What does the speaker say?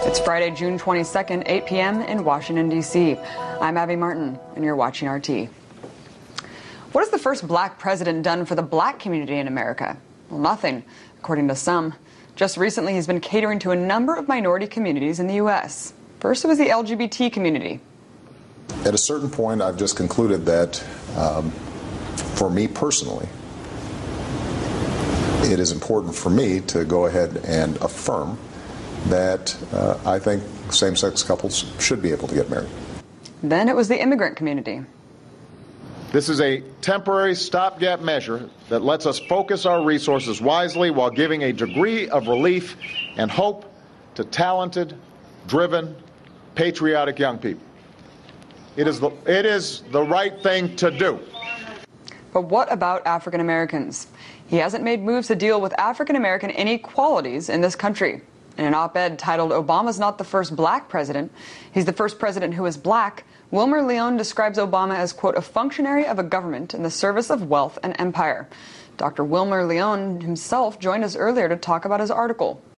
It's Friday, June 22nd, 8 p.m. in Washington, D.C. I'm Abby Martin, and you're watching RT. What has the first black president done for the black community in America? Well, nothing, according to some. Just recently, he's been catering to a number of minority communities in the U.S. First, it was the LGBT community. At a certain point, I've just concluded that, for me personally, it is important for me to go ahead and affirm that I think same-sex couples should be able to get married. Then it was the immigrant community. This is a temporary stopgap measure that lets us focus our resources wisely while giving a degree of relief and hope to talented, driven, patriotic young people. It is the right thing to do. But what about African Americans? He hasn't made moves to deal with African American inequalities in this country. In an op-ed titled "Obama's Not the First Black President, He's the First President Who is Black," Wilmer Leon describes Obama as, quote, "a functionary of a government in the service of wealth and empire." Dr. Wilmer Leon himself joined us earlier to talk about his article.